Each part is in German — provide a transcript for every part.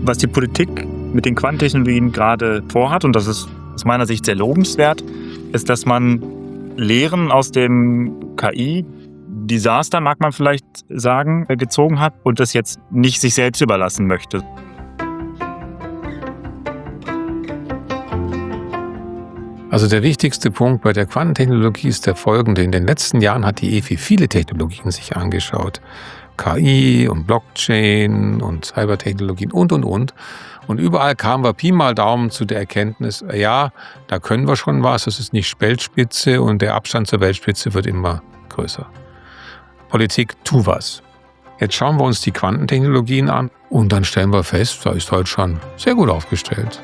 Was die Politik mit den Quantentechnologien gerade vorhat, und das ist aus meiner Sicht sehr lobenswert, ist, dass man Lehren aus dem KI-Desaster, mag man vielleicht sagen, gezogen hat und das jetzt nicht sich selbst überlassen möchte. Also der wichtigste Punkt bei der Quantentechnologie ist der folgende. In den letzten Jahren hat die EFI viele Technologien sich angeschaut. KI und Blockchain und Cybertechnologien und. Und überall kamen wir Pi mal Daumen zu der Erkenntnis, ja, da können wir schon was, das ist nicht Weltspitze und der Abstand zur Weltspitze wird immer größer. Politik, tu was. Jetzt schauen wir uns die Quantentechnologien an und dann stellen wir fest, da ist Deutschland sehr gut aufgestellt.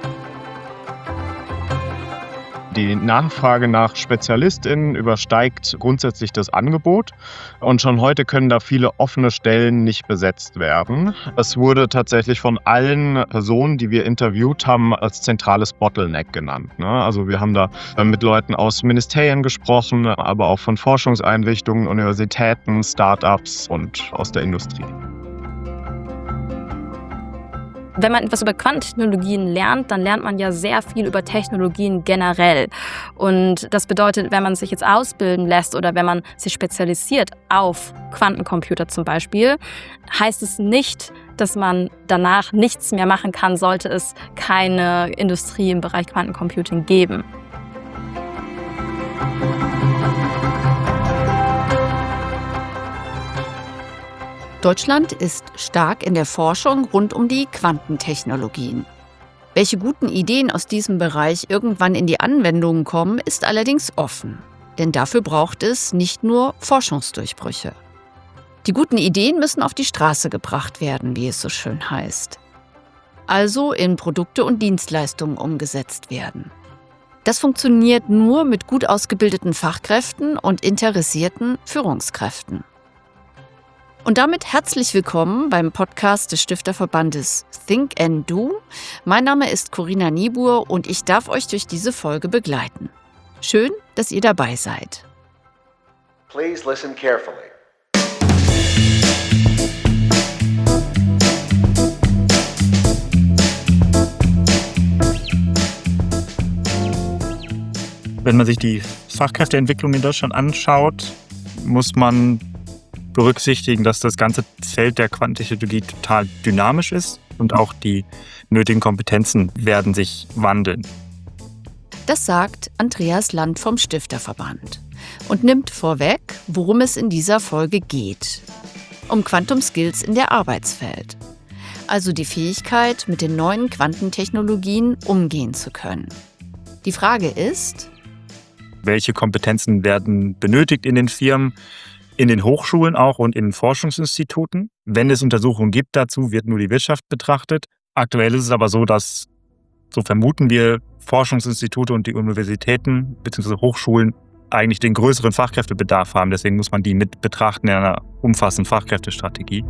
Die Nachfrage nach SpezialistInnen übersteigt grundsätzlich das Angebot und schon heute können da viele offene Stellen nicht besetzt werden. Es wurde tatsächlich von allen Personen, die wir interviewt haben, als zentrales Bottleneck genannt. Also wir haben da mit Leuten aus Ministerien gesprochen, aber auch von Forschungseinrichtungen, Universitäten, Start-ups und aus der Industrie. Wenn man etwas über Quantentechnologien lernt, dann lernt man ja sehr viel über Technologien generell. Und das bedeutet, wenn man sich jetzt ausbilden lässt oder wenn man sich spezialisiert auf Quantencomputer zum Beispiel, heißt es nicht, dass man danach nichts mehr machen kann, sollte es keine Industrie im Bereich Quantencomputing geben. Deutschland ist stark in der Forschung rund um die Quantentechnologien. Welche guten Ideen aus diesem Bereich irgendwann in die Anwendung kommen, ist allerdings offen. Denn dafür braucht es nicht nur Forschungsdurchbrüche. Die guten Ideen müssen auf die Straße gebracht werden, wie es so schön heißt. Also in Produkte und Dienstleistungen umgesetzt werden. Das funktioniert nur mit gut ausgebildeten Fachkräften und interessierten Führungskräften. Und damit herzlich willkommen beim Podcast des Stifterverbandes Think and Do. Mein Name ist Corinna Niebuhr und ich darf euch durch diese Folge begleiten. Schön, dass ihr dabei seid. Please listen carefully. Wenn man sich die Fachkräfteentwicklung in Deutschland anschaut, muss man berücksichtigen, dass das ganze Feld der Quantentechnologie total dynamisch ist und auch die nötigen Kompetenzen werden sich wandeln. Das sagt Andreas Land vom Stifterverband und nimmt vorweg, worum es in dieser Folge geht. Um Quantum Skills in der Arbeitswelt. Also die Fähigkeit, mit den neuen Quantentechnologien umgehen zu können. Die Frage ist: Welche Kompetenzen werden benötigt in den Firmen? In den Hochschulen auch und in Forschungsinstituten. Wenn es Untersuchungen gibt dazu, wird nur die Wirtschaft betrachtet. Aktuell ist es aber so, dass, so vermuten wir, Forschungsinstitute und die Universitäten bzw. Hochschulen eigentlich den größeren Fachkräftebedarf haben. Deswegen muss man die mit betrachten in einer umfassenden Fachkräftestrategie.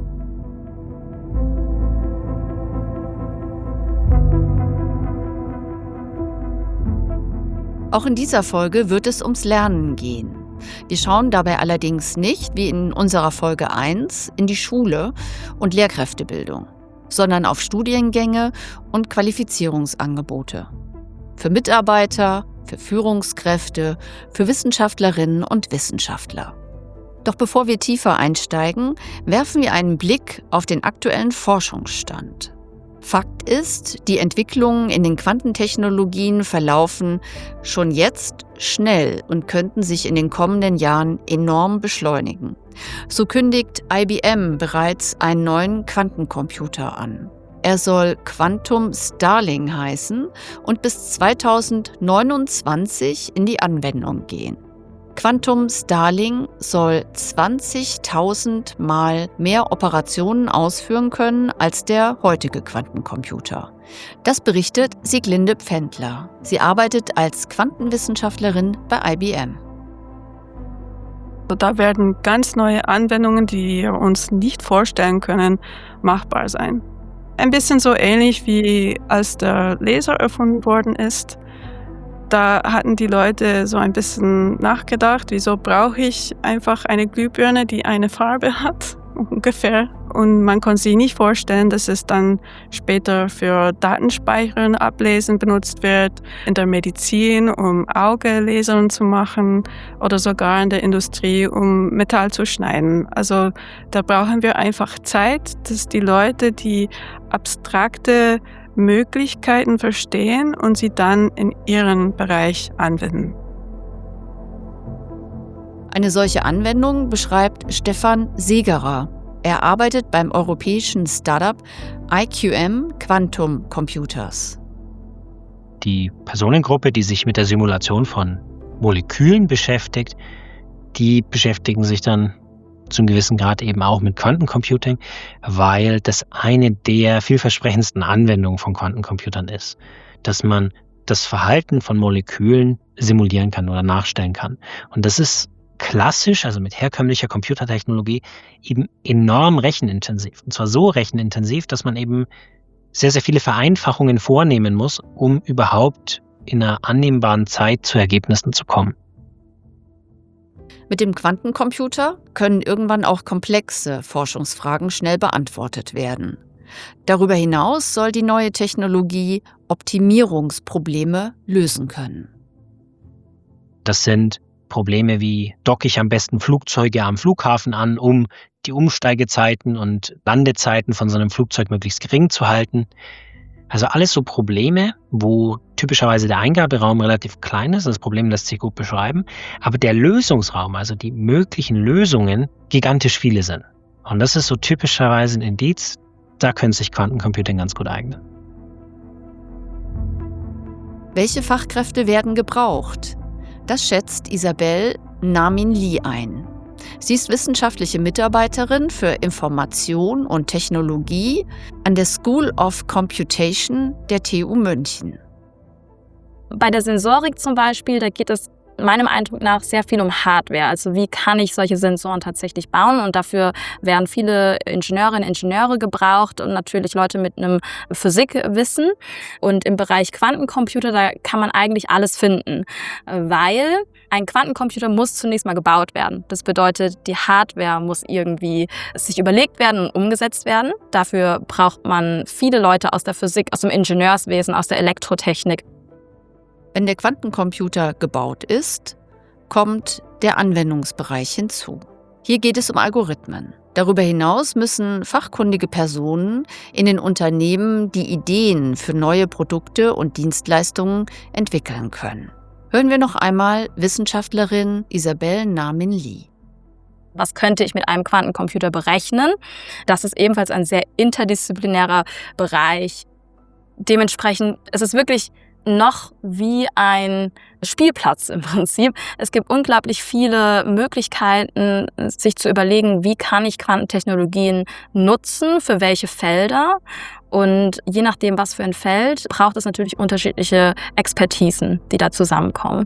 Auch in dieser Folge wird es ums Lernen gehen. Wir schauen dabei allerdings nicht, wie in unserer Folge 1, in die Schule und Lehrkräftebildung, sondern auf Studiengänge und Qualifizierungsangebote. Für Mitarbeiter, für Führungskräfte, für Wissenschaftlerinnen und Wissenschaftler. Doch bevor wir tiefer einsteigen, werfen wir einen Blick auf den aktuellen Forschungsstand. Fakt ist, die Entwicklungen in den Quantentechnologien verlaufen schon jetzt schnell und könnten sich in den kommenden Jahren enorm beschleunigen. So kündigt IBM bereits einen neuen Quantencomputer an. Er soll Quantum Starling heißen und bis 2029 in die Anwendung gehen. Quantum Starling soll 20.000 Mal mehr Operationen ausführen können als der heutige Quantencomputer. Das berichtet Sieglinde Pfändler. Sie arbeitet als Quantenwissenschaftlerin bei IBM. Da werden ganz neue Anwendungen, die wir uns nicht vorstellen können, machbar sein. Ein bisschen so ähnlich wie als der Laser erfunden worden ist. Da hatten die Leute so ein bisschen nachgedacht, wieso brauche ich einfach eine Glühbirne, die eine Farbe hat, ungefähr. und man kann sich nicht vorstellen, dass es dann später für Datenspeichern, Ablesen benutzt wird, in der Medizin, um Augelesungen zu machen oder sogar in der Industrie, um Metall zu schneiden. Also da brauchen wir einfach Zeit, dass die Leute die abstrakte Möglichkeiten verstehen und sie dann in ihren Bereich anwenden. Eine solche Anwendung beschreibt Stefan Segerer. Er arbeitet beim europäischen Startup IQM Quantum Computers. Die Personengruppe, die sich mit der Simulation von Molekülen beschäftigt, die beschäftigen sich dann zum gewissen Grad eben auch mit Quantencomputing, weil das eine der vielversprechendsten Anwendungen von Quantencomputern ist, dass man das Verhalten von Molekülen simulieren kann oder nachstellen kann. Und das ist klassisch, also mit herkömmlicher Computertechnologie, eben enorm rechenintensiv. Und zwar so rechenintensiv, dass man eben sehr, sehr viele Vereinfachungen vornehmen muss, um überhaupt in einer annehmbaren Zeit zu Ergebnissen zu kommen. Mit dem Quantencomputer können irgendwann auch komplexe Forschungsfragen schnell beantwortet werden. Darüber hinaus soll die neue Technologie Optimierungsprobleme lösen können. Das sind Probleme wie, docke ich am besten Flugzeuge am Flughafen an, um die Umsteigezeiten und Landezeiten von so einem Flugzeug möglichst gering zu halten. Also alles so Probleme, wo typischerweise der Eingaberaum relativ klein ist, das Problem lässt sich gut beschreiben, aber der Lösungsraum, also die möglichen Lösungen, gigantisch viele sind. Und das ist so typischerweise ein Indiz, da können sich Quantencomputing ganz gut eignen. Welche Fachkräfte werden gebraucht? Das schätzt Isabelle Namin Lee ein. Sie ist wissenschaftliche Mitarbeiterin für Information und Technologie an der School of Computation der TU München. Bei der Sensorik zum Beispiel, da geht es meinem Eindruck nach sehr viel um Hardware. Also wie kann ich solche Sensoren tatsächlich bauen? Und dafür werden viele Ingenieurinnen und Ingenieure gebraucht und natürlich Leute mit einem Physikwissen. Und im Bereich Quantencomputer, da kann man eigentlich alles finden, weil ein Quantencomputer muss zunächst mal gebaut werden. Das bedeutet, die Hardware muss irgendwie sich überlegt werden und umgesetzt werden. Dafür braucht man viele Leute aus der Physik, aus dem Ingenieurswesen, aus der Elektrotechnik. Wenn der Quantencomputer gebaut ist, kommt der Anwendungsbereich hinzu. Hier geht es um Algorithmen. Darüber hinaus müssen fachkundige Personen in den Unternehmen die Ideen für neue Produkte und Dienstleistungen entwickeln können. Hören wir noch einmal Wissenschaftlerin Isabelle Namin Lee. Was könnte ich mit einem Quantencomputer berechnen? Das ist ebenfalls ein sehr interdisziplinärer Bereich. Dementsprechend ist es wirklich noch wie ein Spielplatz im Prinzip. Es gibt unglaublich viele Möglichkeiten, sich zu überlegen, wie kann ich Quantentechnologien nutzen, für welche Felder. Und je nachdem, was für ein Feld, braucht es natürlich unterschiedliche Expertisen, die da zusammenkommen.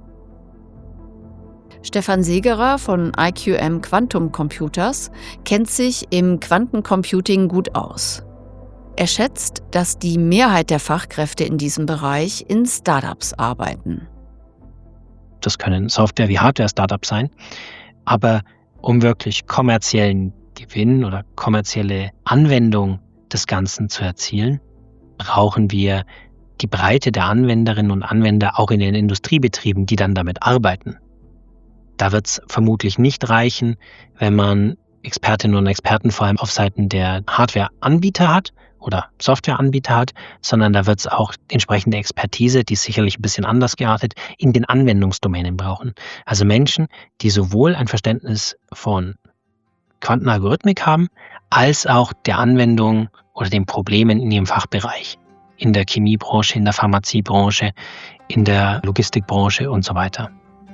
Stefan Segerer von IQM Quantum Computers kennt sich im Quantencomputing gut aus. Er schätzt, dass die Mehrheit der Fachkräfte in diesem Bereich in Startups arbeiten. Das können Software- wie Hardware-Startups sein. Aber um wirklich kommerziellen Gewinn oder kommerzielle Anwendung des Ganzen zu erzielen, brauchen wir die Breite der Anwenderinnen und Anwender auch in den Industriebetrieben, die dann damit arbeiten. Da wird es vermutlich nicht reichen, wenn man Expertinnen und Experten vor allem auf Seiten der Hardware-Anbieter hat oder Softwareanbieter hat, sondern da wird es auch entsprechende Expertise, die ist sicherlich ein bisschen anders geartet, in den Anwendungsdomänen brauchen. Also Menschen, die sowohl ein Verständnis von Quantenalgorithmik haben, als auch der Anwendung oder den Problemen in ihrem Fachbereich. In der Chemiebranche, in der Pharmaziebranche, in der Logistikbranche und so weiter.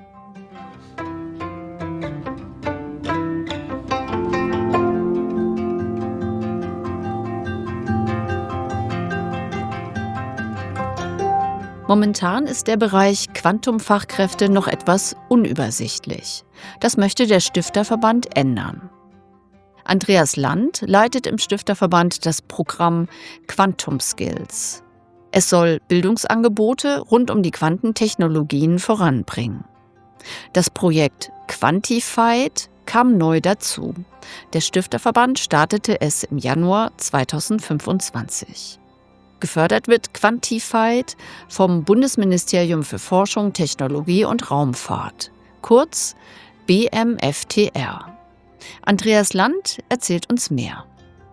Momentan ist der Bereich Quantumfachkräfte noch etwas unübersichtlich. Das möchte der Stifterverband ändern. Andreas Land leitet im Stifterverband das Programm Quantum Skills. Es soll Bildungsangebote rund um die Quantentechnologien voranbringen. Das Projekt Quantified kam neu dazu. Der Stifterverband startete es im Januar 2025. Gefördert wird Quantified vom Bundesministerium für Forschung, Technologie und Raumfahrt, kurz BMFTR. Andreas Land erzählt uns mehr.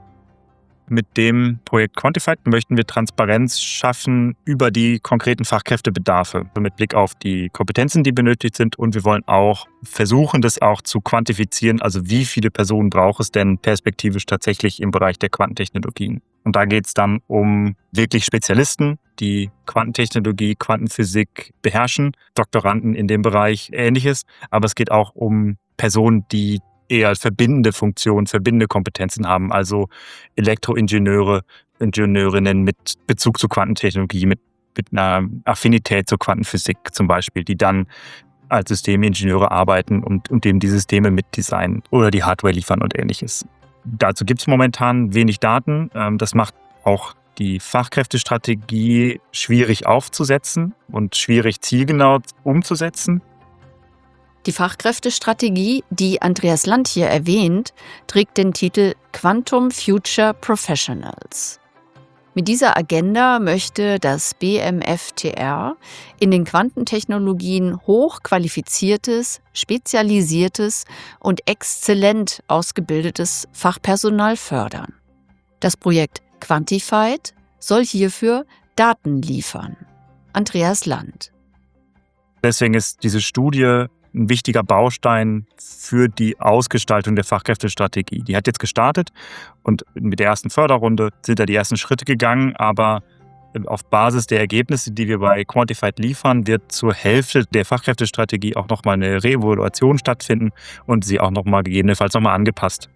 Mit dem Projekt Quantified möchten wir Transparenz schaffen über die konkreten Fachkräftebedarfe, also mit Blick auf die Kompetenzen, die benötigt sind. Und wir wollen auch versuchen, das auch zu quantifizieren, also wie viele Personen braucht es denn perspektivisch tatsächlich im Bereich der Quantentechnologien. Und da geht es dann um wirklich Spezialisten, die Quantentechnologie, Quantenphysik beherrschen, Doktoranden in dem Bereich, Ähnliches. Aber es geht auch um Personen, die eher verbindende Funktionen, verbindende Kompetenzen haben, also Elektroingenieure, Ingenieurinnen mit Bezug zu Quantentechnologie, mit einer Affinität zur Quantenphysik zum Beispiel, die dann als Systemingenieure arbeiten und eben die Systeme mitdesignen oder die Hardware liefern und Ähnliches. Dazu gibt es momentan wenig Daten. Das macht auch die Fachkräftestrategie schwierig aufzusetzen und schwierig zielgenau umzusetzen. Die Fachkräftestrategie, die Andreas Land hier erwähnt, trägt den Titel Quantum Future Professionals. Mit dieser Agenda möchte das BMFTR in den Quantentechnologien hochqualifiziertes, spezialisiertes und exzellent ausgebildetes Fachpersonal fördern. Das Projekt Quantified soll hierfür Daten liefern. Andreas Land. Deswegen ist diese Studie ein wichtiger Baustein für die Ausgestaltung der Fachkräftestrategie. Die hat jetzt gestartet und mit der ersten Förderrunde sind da die ersten Schritte gegangen, aber auf Basis der Ergebnisse, die wir bei Quantified liefern, wird zur Hälfte der Fachkräftestrategie auch nochmal eine Reevaluation stattfinden und sie auch nochmal gegebenenfalls nochmal angepasst.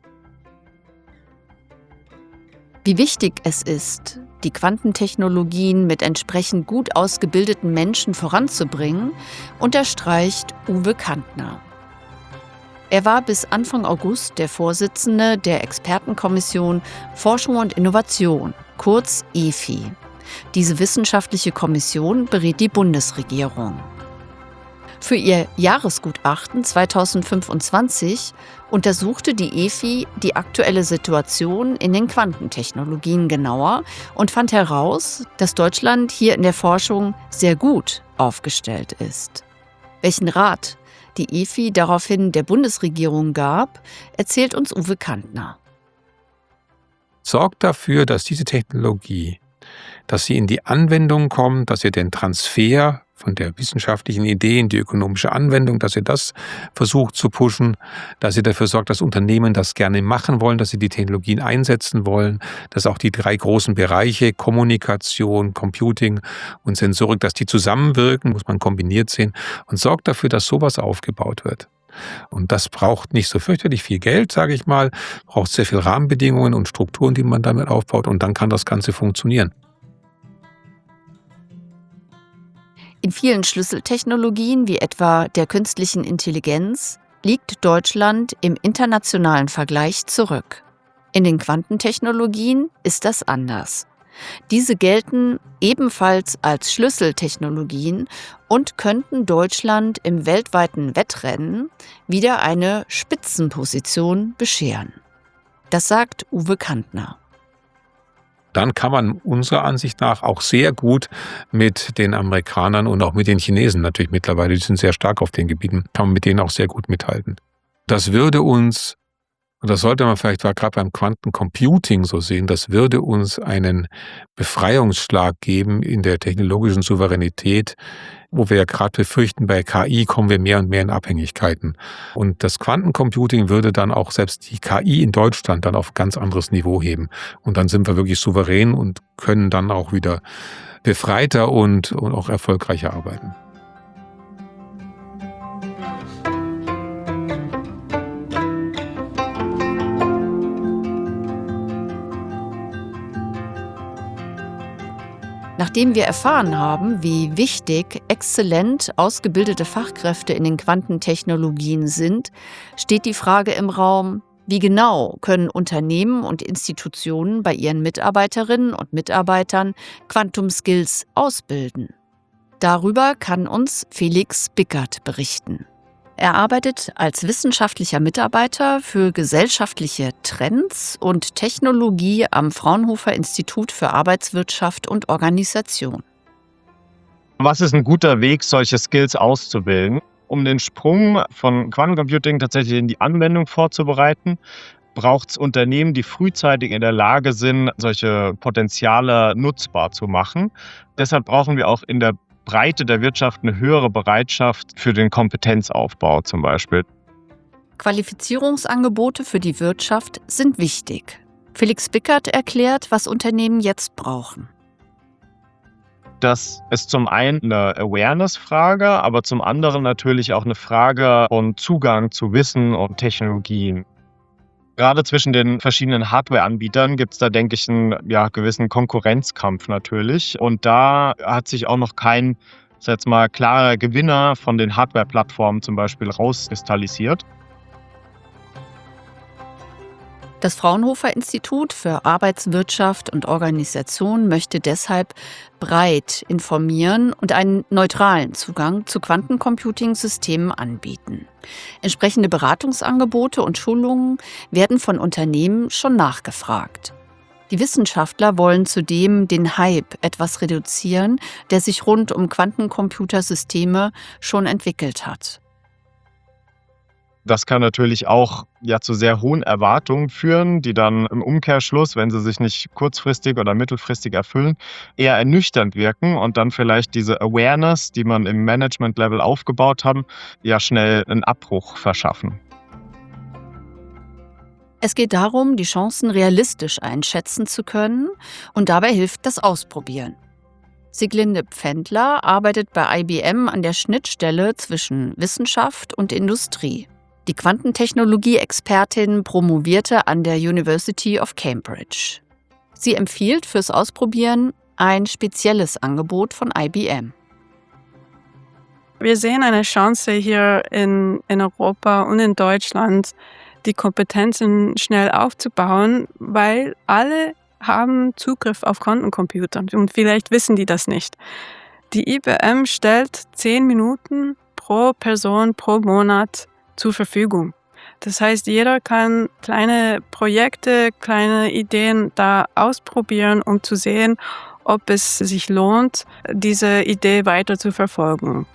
Wie wichtig es ist, die Quantentechnologien mit entsprechend gut ausgebildeten Menschen voranzubringen, unterstreicht Uwe Kantner. Er war bis Anfang August der Vorsitzende der Expertenkommission Forschung und Innovation, kurz EFI. Diese wissenschaftliche Kommission berät die Bundesregierung. Für ihr Jahresgutachten 2025 untersuchte die EFI die aktuelle Situation in den Quantentechnologien genauer und fand heraus, dass Deutschland hier in der Forschung sehr gut aufgestellt ist. Welchen Rat die EFI daraufhin der Bundesregierung gab, erzählt uns Uwe Kantner. Sorgt dafür, dass diese Technologie, dass sie in die Anwendung kommt, dass ihr den Transfer von der wissenschaftlichen Idee in die ökonomische Anwendung, dass ihr das versucht zu pushen, dass ihr dafür sorgt, dass Unternehmen das gerne machen wollen, dass sie die Technologien einsetzen wollen, dass auch die 3 großen Bereiche Kommunikation, Computing und Sensorik, dass die zusammenwirken, muss man kombiniert sehen, und sorgt dafür, dass sowas aufgebaut wird. Und das braucht nicht so fürchterlich viel Geld, sage ich mal, braucht sehr viel Rahmenbedingungen und Strukturen, die man damit aufbaut, und dann kann das Ganze funktionieren. In vielen Schlüsseltechnologien, wie etwa der künstlichen Intelligenz, liegt Deutschland im internationalen Vergleich zurück. In den Quantentechnologien ist das anders. Diese gelten ebenfalls als Schlüsseltechnologien und könnten Deutschland im weltweiten Wettrennen wieder eine Spitzenposition bescheren. Das sagt Uwe Kantner. Dann kann man unserer Ansicht nach auch sehr gut mit den Amerikanern und auch mit den Chinesen natürlich mittlerweile, die sind sehr stark auf den Gebieten, kann man mit denen auch sehr gut mithalten. Das würde uns, und das sollte man vielleicht gerade beim Quantencomputing so sehen, das würde uns einen Befreiungsschlag geben in der technologischen Souveränität, wo wir ja gerade befürchten, bei KI kommen wir mehr und mehr in Abhängigkeiten. Und das Quantencomputing würde dann auch selbst die KI in Deutschland dann auf ein ganz anderes Niveau heben. Und dann sind wir wirklich souverän und können dann auch wieder befreiter und auch erfolgreicher arbeiten. Nachdem wir erfahren haben, wie wichtig exzellent ausgebildete Fachkräfte in den Quantentechnologien sind, steht die Frage im Raum, wie genau können Unternehmen und Institutionen bei ihren Mitarbeiterinnen und Mitarbeitern Quantum Skills ausbilden? Darüber kann uns Felix Bickert berichten. Er arbeitet als wissenschaftlicher Mitarbeiter für gesellschaftliche Trends und Technologie am Fraunhofer Institut für Arbeitswirtschaft und Organisation. Was ist ein guter Weg, solche Skills auszubilden? Um den Sprung von Quantencomputing tatsächlich in die Anwendung vorzubereiten, braucht es Unternehmen, die frühzeitig in der Lage sind, solche Potenziale nutzbar zu machen. Deshalb brauchen wir auch in der Breite der Wirtschaft eine höhere Bereitschaft für den Kompetenzaufbau zum Beispiel. Qualifizierungsangebote für die Wirtschaft sind wichtig. Felix Bickert erklärt, was Unternehmen jetzt brauchen. Das ist zum einen eine Awareness-Frage, aber zum anderen natürlich auch eine Frage von Zugang zu Wissen und Technologien. Gerade zwischen den verschiedenen Hardware-Anbietern gibt es da, denke ich, einen gewissen Konkurrenzkampf natürlich. Und da hat sich auch noch kein, jetzt mal, klarer Gewinner von den Hardware-Plattformen zum Beispiel rauskristallisiert. Das Fraunhofer Institut für Arbeitswirtschaft und Organisation möchte deshalb breit informieren und einen neutralen Zugang zu Quantencomputing-Systemen anbieten. Entsprechende Beratungsangebote und Schulungen werden von Unternehmen schon nachgefragt. Die Wissenschaftler wollen zudem den Hype etwas reduzieren, der sich rund um Quantencomputersysteme schon entwickelt hat. Das kann natürlich auch zu sehr hohen Erwartungen führen, die dann im Umkehrschluss, wenn sie sich nicht kurzfristig oder mittelfristig erfüllen, eher ernüchternd wirken und dann vielleicht diese Awareness, die man im Management-Level aufgebaut hat, schnell einen Abbruch verschaffen. Es geht darum, die Chancen realistisch einschätzen zu können, und dabei hilft das Ausprobieren. Sieglinde Pfändler arbeitet bei IBM an der Schnittstelle zwischen Wissenschaft und Industrie. Die Quantentechnologie-Expertin promovierte an der University of Cambridge. Sie empfiehlt fürs Ausprobieren ein spezielles Angebot von IBM. Wir sehen eine Chance hier in Europa und in Deutschland, die Kompetenzen schnell aufzubauen, weil alle haben Zugriff auf Quantencomputer und vielleicht wissen die das nicht. Die IBM stellt 10 Minuten pro Person pro Monat zur Verfügung. Das heißt, jeder kann kleine Projekte, kleine Ideen da ausprobieren, um zu sehen, ob es sich lohnt, diese Idee weiter zu verfolgen.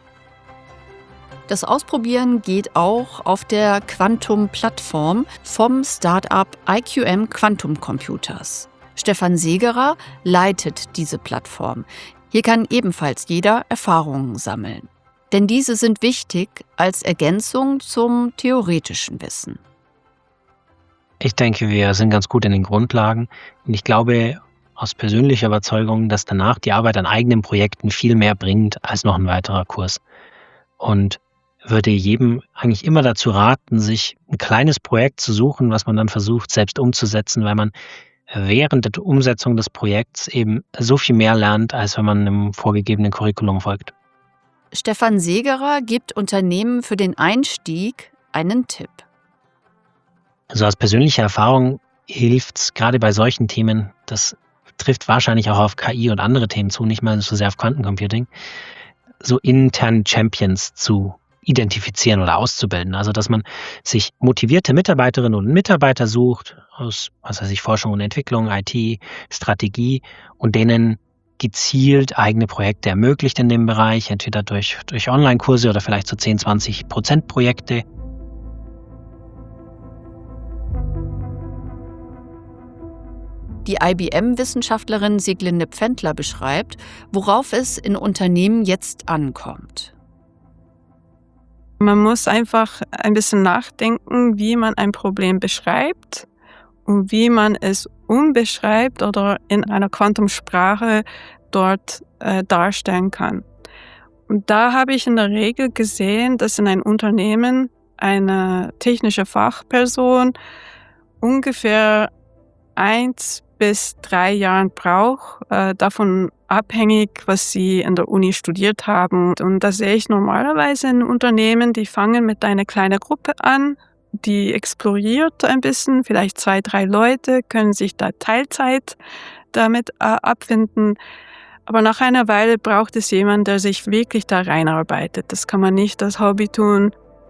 Das Ausprobieren geht auch auf der Quantum-Plattform vom Start-up IQM Quantum Computers. Stefan Segerer leitet diese Plattform. Hier kann ebenfalls jeder Erfahrungen sammeln. Denn diese sind wichtig als Ergänzung zum theoretischen Wissen. Ich denke, wir sind ganz gut in den Grundlagen. Und ich glaube aus persönlicher Überzeugung, dass danach die Arbeit an eigenen Projekten viel mehr bringt als noch ein weiterer Kurs. Und würde jedem eigentlich immer dazu raten, sich ein kleines Projekt zu suchen, was man dann versucht, selbst umzusetzen, weil man während der Umsetzung des Projekts eben so viel mehr lernt, als wenn man einem vorgegebenen Curriculum folgt. Stefan Segerer gibt Unternehmen für den Einstieg einen Tipp. Also aus persönlicher Erfahrung hilft es gerade bei solchen Themen, das trifft wahrscheinlich auch auf KI und andere Themen zu, nicht mal so sehr auf Quantencomputing, so interne Champions zu identifizieren oder auszubilden. Also dass man sich motivierte Mitarbeiterinnen und Mitarbeiter sucht aus, Forschung und Entwicklung, IT, Strategie und denen gezielt eigene Projekte ermöglicht in dem Bereich, entweder durch Online-Kurse oder vielleicht so 10-20% Projekte. Die IBM-Wissenschaftlerin Sieglinde Pfändler beschreibt, worauf es in Unternehmen jetzt ankommt. Man muss einfach ein bisschen nachdenken, wie man ein Problem beschreibt und wie man es umbeschreibt oder in einer Quantumsprache dort darstellen kann. Und da habe ich in der Regel gesehen, dass in einem Unternehmen eine technische Fachperson ungefähr 1 bis 3 Jahre braucht, davon abhängig, was sie in der Uni studiert haben. Und das sehe ich normalerweise in Unternehmen, die fangen mit einer kleinen Gruppe an, die exploriert ein bisschen, vielleicht 2, 3 Leute können sich da Teilzeit damit abfinden. Aber nach einer Weile braucht es jemanden, der sich wirklich da reinarbeitet. Das kann man nicht als Hobby tun.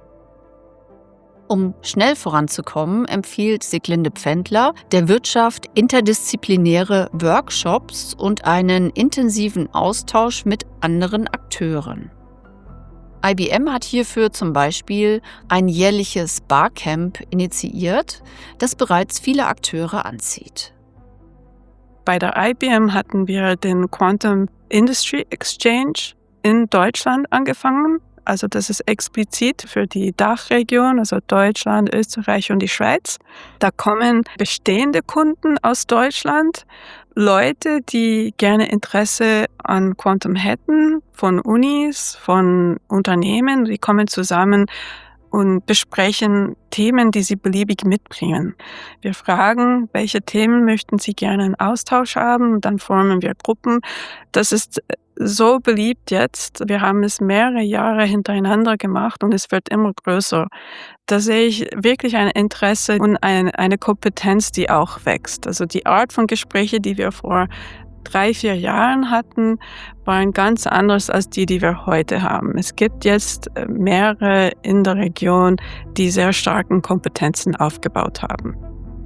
Um schnell voranzukommen, empfiehlt Sieglinde Pfändler der Wirtschaft interdisziplinäre Workshops und einen intensiven Austausch mit anderen Akteuren. IBM hat hierfür zum Beispiel ein jährliches Barcamp initiiert, das bereits viele Akteure anzieht. Bei der IBM hatten wir den Quantum Industry Exchange in Deutschland angefangen. Also das ist explizit für die Dachregion, also Deutschland, Österreich und die Schweiz. Da kommen bestehende Kunden aus Deutschland, Leute, die gerne Interesse an Quantum hätten, von Unis, von Unternehmen, die kommen zusammen und besprechen Themen, die sie beliebig mitbringen. Wir fragen, welche Themen möchten sie gerne in Austausch haben, und dann formen wir Gruppen. Das ist so beliebt jetzt. Wir haben es mehrere Jahre hintereinander gemacht und es wird immer größer. Da sehe ich wirklich ein Interesse und eine Kompetenz, die auch wächst. Also die Art von Gespräche, die wir vor 3-4 Jahren hatten, waren ganz anders als die wir heute haben. Es gibt jetzt mehrere in der Region, die sehr starken Kompetenzen aufgebaut haben.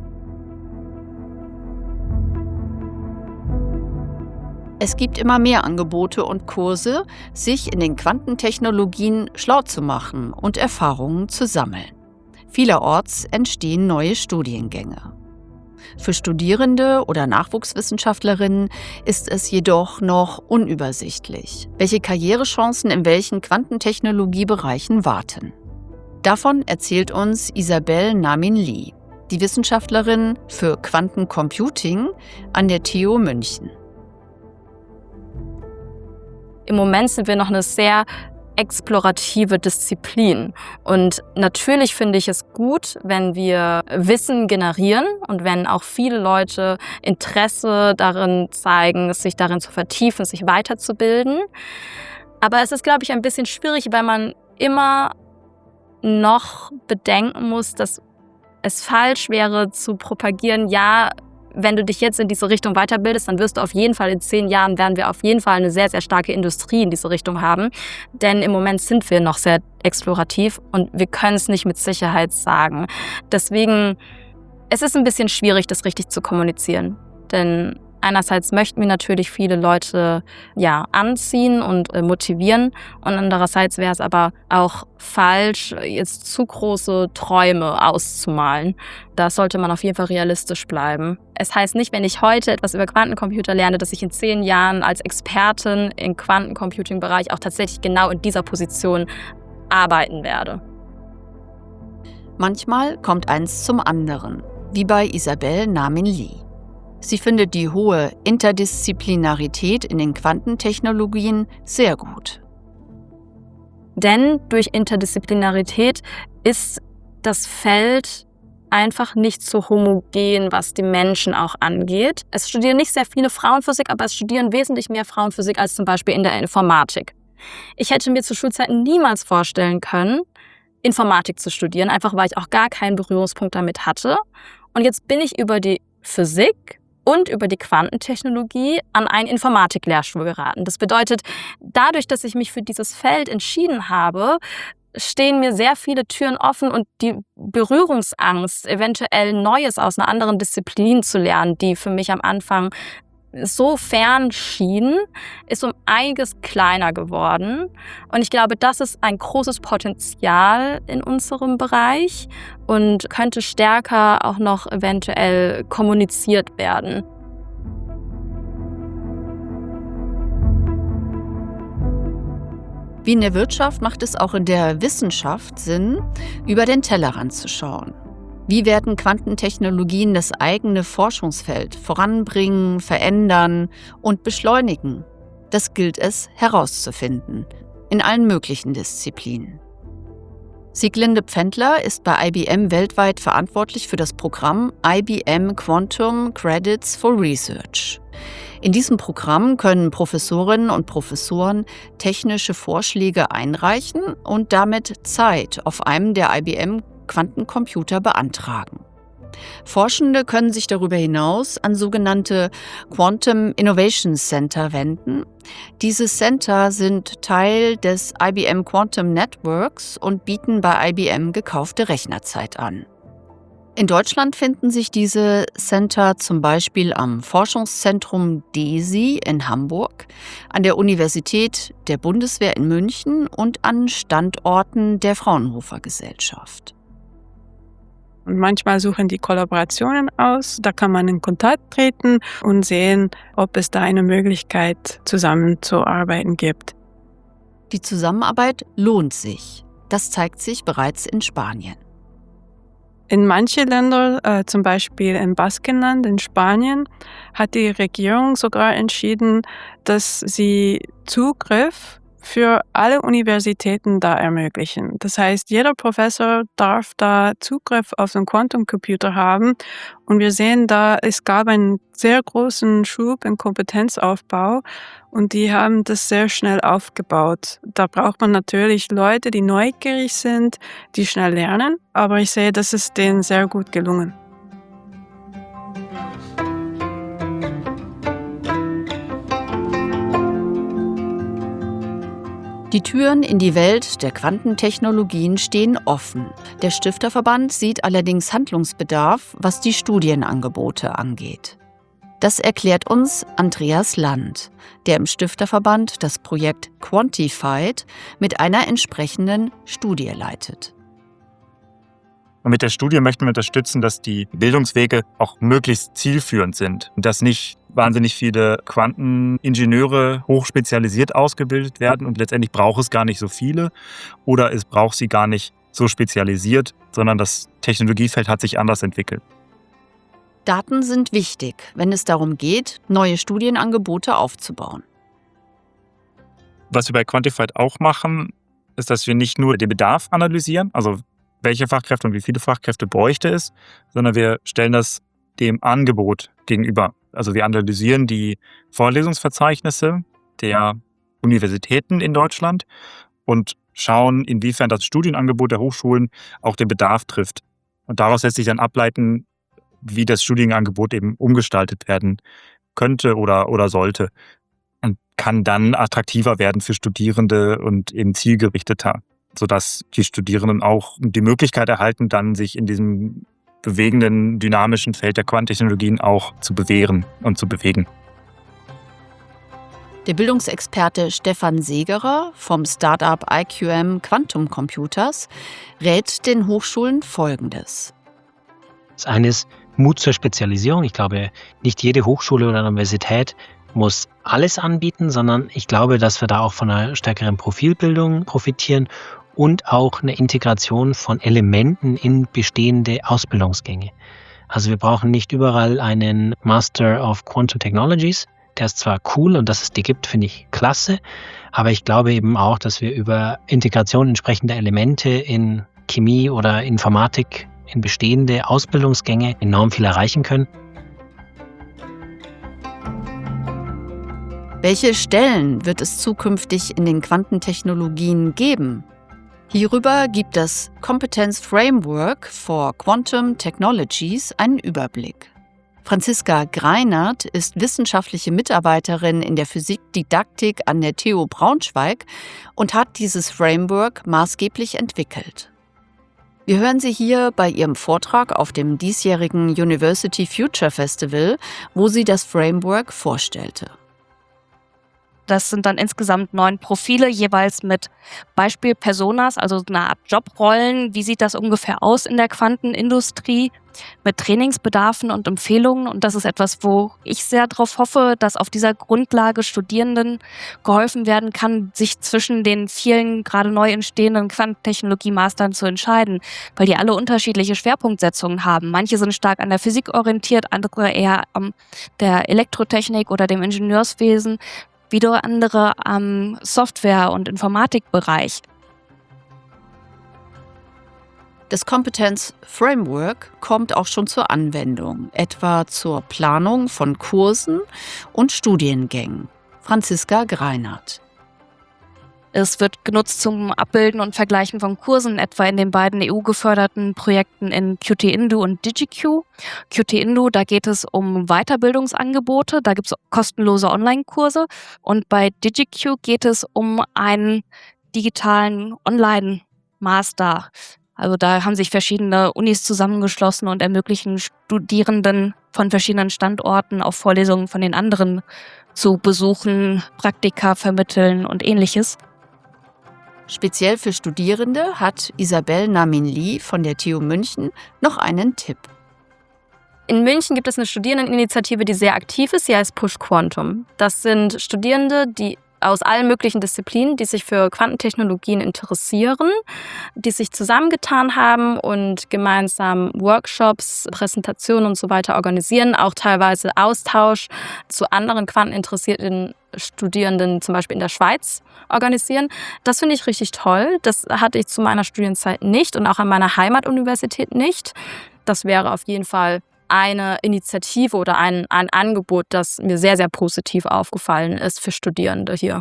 Es gibt immer mehr Angebote und Kurse, sich in den Quantentechnologien schlau zu machen und Erfahrungen zu sammeln. Vielerorts entstehen neue Studiengänge. Für Studierende oder Nachwuchswissenschaftlerinnen ist es jedoch noch unübersichtlich, welche Karrierechancen in welchen Quantentechnologiebereichen warten. Davon erzählt uns Isabelle Namin-Lee, die Wissenschaftlerin für Quantencomputing an der TU München. Im Moment sind wir noch eine sehr explorative Disziplin. Und natürlich finde ich es gut, wenn wir Wissen generieren und wenn auch viele Leute Interesse darin zeigen, sich darin zu vertiefen, sich weiterzubilden. Aber es ist, glaube ich, ein bisschen schwierig, weil man immer noch bedenken muss, dass es falsch wäre zu propagieren, ja, wenn du dich jetzt in diese Richtung weiterbildest, dann wirst du auf jeden Fall in 10 Jahren, werden wir auf jeden Fall eine sehr, sehr starke Industrie in diese Richtung haben. Denn im Moment sind wir noch sehr explorativ und wir können es nicht mit Sicherheit sagen. Deswegen, es ist ein bisschen schwierig, das richtig zu kommunizieren. Denn einerseits möchten wir natürlich viele Leute anziehen und motivieren und andererseits wäre es aber auch falsch, jetzt zu große Träume auszumalen. Da sollte man auf jeden Fall realistisch bleiben. Es heißt nicht, wenn ich heute etwas über Quantencomputer lerne, dass ich in 10 Jahren als Expertin im Quantencomputing-Bereich auch tatsächlich genau in dieser Position arbeiten werde. Manchmal kommt eins zum anderen, wie bei Isabelle Namin-Lee. Sie findet die hohe Interdisziplinarität in den Quantentechnologien sehr gut. Denn durch Interdisziplinarität ist das Feld einfach nicht so homogen, was die Menschen auch angeht. Es studieren nicht sehr viele Frauen Physik, aber es studieren wesentlich mehr Frauen Physik als zum Beispiel in der Informatik. Ich hätte mir zu Schulzeiten niemals vorstellen können, Informatik zu studieren, einfach weil ich auch gar keinen Berührungspunkt damit hatte. Und jetzt bin ich über die Physik und über die Quantentechnologie an einen Informatiklehrstuhl geraten. Das bedeutet, dadurch, dass ich mich für dieses Feld entschieden habe, stehen mir sehr viele Türen offen und die Berührungsangst, eventuell Neues aus einer anderen Disziplin zu lernen, die für mich am Anfang so fern schien, ist um einiges kleiner geworden. Und ich glaube, das ist ein großes Potenzial in unserem Bereich und könnte stärker auch noch eventuell kommuniziert werden. Wie in der Wirtschaft macht es auch in der Wissenschaft Sinn, über den Tellerrand zu schauen. Wie werden Quantentechnologien das eigene Forschungsfeld voranbringen, verändern und beschleunigen? Das gilt es herauszufinden, in allen möglichen Disziplinen. Sieglinde Pfändler ist bei IBM weltweit verantwortlich für das Programm IBM Quantum Credits for Research. In diesem Programm können Professorinnen und Professoren technische Vorschläge einreichen und damit Zeit auf einem der IBM Quantencomputer beantragen. Forschende können sich darüber hinaus an sogenannte Quantum Innovation Center wenden. Diese Center sind Teil des IBM Quantum Networks und bieten bei IBM gekaufte Rechnerzeit an. In Deutschland finden sich diese Center zum Beispiel am Forschungszentrum DESI in Hamburg, an der Universität der Bundeswehr in München und an Standorten der Fraunhofer Gesellschaft. Und manchmal suchen die Kollaborationen aus. Da kann man in Kontakt treten und sehen, ob es da eine Möglichkeit, zusammenzuarbeiten gibt. Die Zusammenarbeit lohnt sich. Das zeigt sich bereits in Spanien. In manchen Ländern, zum Beispiel im Baskenland in Spanien, hat die Regierung sogar entschieden, dass sie Zugriff für alle Universitäten da ermöglichen. Das heißt, jeder Professor darf da Zugriff auf den Quantumcomputer haben. Und wir sehen da, es gab einen sehr großen Schub im Kompetenzaufbau und die haben das sehr schnell aufgebaut. Da braucht man natürlich Leute, die neugierig sind, die schnell lernen. Aber ich sehe, das ist denen sehr gut gelungen. Die Türen in die Welt der Quantentechnologien stehen offen. Der Stifterverband sieht allerdings Handlungsbedarf, was die Studienangebote angeht. Das erklärt uns Andreas Land, der im Stifterverband das Projekt Quantified mit einer entsprechenden Studie leitet. Und mit der Studie möchten wir unterstützen, dass die Bildungswege auch möglichst zielführend sind. Und dass nicht wahnsinnig viele Quanteningenieure hochspezialisiert ausgebildet werden und letztendlich braucht es gar nicht so viele oder es braucht sie gar nicht so spezialisiert, sondern das Technologiefeld hat sich anders entwickelt. Daten sind wichtig, wenn es darum geht, neue Studienangebote aufzubauen. Was wir bei Quantified auch machen, ist, dass wir nicht nur den Bedarf analysieren, also welche Fachkräfte und wie viele Fachkräfte bräuchte es, sondern wir stellen das dem Angebot gegenüber. Also wir analysieren die Vorlesungsverzeichnisse der Universitäten in Deutschland und schauen, inwiefern das Studienangebot der Hochschulen auch den Bedarf trifft. Und daraus lässt sich dann ableiten, wie das Studienangebot eben umgestaltet werden könnte oder sollte. Und kann dann attraktiver werden für Studierende und eben zielgerichteter, sodass die Studierenden auch die Möglichkeit erhalten, dann sich in diesem bewegenden, dynamischen Feld der Quantentechnologien auch zu bewähren und zu bewegen. Der Bildungsexperte Stefan Segerer vom Startup IQM Quantum Computers rät den Hochschulen Folgendes. Das eine ist Mut zur Spezialisierung. Ich glaube, nicht jede Hochschule oder Universität muss alles anbieten, sondern ich glaube, dass wir da auch von einer stärkeren Profilbildung profitieren und auch eine Integration von Elementen in bestehende Ausbildungsgänge. Also wir brauchen nicht überall einen Master of Quantum Technologies. Der ist zwar cool und dass es die gibt, finde ich klasse, aber ich glaube eben auch, dass wir über Integration entsprechender Elemente in Chemie oder Informatik in bestehende Ausbildungsgänge enorm viel erreichen können. Welche Stellen wird es zukünftig in den Quantentechnologien geben? Hierüber gibt das Competence Framework for Quantum Technologies einen Überblick. Franziska Greinert ist wissenschaftliche Mitarbeiterin in der Physikdidaktik an der TU Braunschweig und hat dieses Framework maßgeblich entwickelt. Wir hören sie hier bei ihrem Vortrag auf dem diesjährigen University Future Festival, wo sie das Framework vorstellte. Das sind dann insgesamt 9 Profile, jeweils mit Beispielpersonas, also eine Art Jobrollen. Wie sieht das ungefähr aus in der Quantenindustrie? Mit Trainingsbedarfen und Empfehlungen. Und das ist etwas, wo ich sehr darauf hoffe, dass auf dieser Grundlage Studierenden geholfen werden kann, sich zwischen den vielen gerade neu entstehenden Quantentechnologie-Mastern zu entscheiden, weil die alle unterschiedliche Schwerpunktsetzungen haben. Manche sind stark an der Physik orientiert, andere eher an der Elektrotechnik oder dem Ingenieurswesen, wieder andere am Software- und Informatikbereich. Das Competence Framework kommt auch schon zur Anwendung, etwa zur Planung von Kursen und Studiengängen. Franziska Greinert. Es wird genutzt zum Abbilden und Vergleichen von Kursen, etwa in den beiden EU-geförderten Projekten in Qt-Indu und DigiQ. Qt-Indu, da geht es um Weiterbildungsangebote, da gibt es kostenlose Online-Kurse. Und bei DigiQ geht es um einen digitalen Online-Master. Also da haben sich verschiedene Unis zusammengeschlossen und ermöglichen Studierenden von verschiedenen Standorten auch Vorlesungen von den anderen zu besuchen, Praktika vermitteln und Ähnliches. Speziell für Studierende hat Isabel Namin Lee von der TU München noch einen Tipp. In München gibt es eine Studierendeninitiative, die sehr aktiv ist. Sie heißt Push Quantum. Das sind Studierende, die aus allen möglichen Disziplinen, die sich für Quantentechnologien interessieren, die sich zusammengetan haben und gemeinsam Workshops, Präsentationen und so weiter organisieren, auch teilweise Austausch zu anderen quanteninteressierten Studierenden, zum Beispiel in der Schweiz, organisieren. Das finde ich richtig toll. Das hatte ich zu meiner Studienzeit nicht und auch an meiner Heimatuniversität nicht. Das wäre auf jeden Fall eine Initiative oder ein Angebot, das mir sehr, sehr positiv aufgefallen ist für Studierende hier.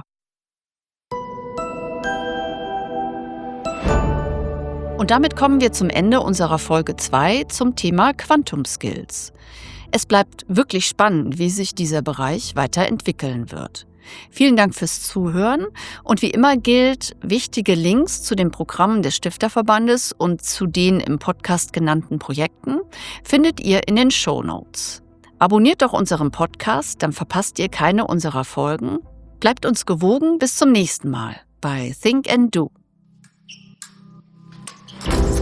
Und damit kommen wir zum Ende unserer Folge 2 zum Thema Quantum Skills. Es bleibt wirklich spannend, wie sich dieser Bereich weiterentwickeln wird. Vielen Dank fürs Zuhören und wie immer gilt, wichtige Links zu den Programmen des Stifterverbandes und zu den im Podcast genannten Projekten findet ihr in den Shownotes. Abonniert doch unseren Podcast, dann verpasst ihr keine unserer Folgen. Bleibt uns gewogen, bis zum nächsten Mal bei Think and Do.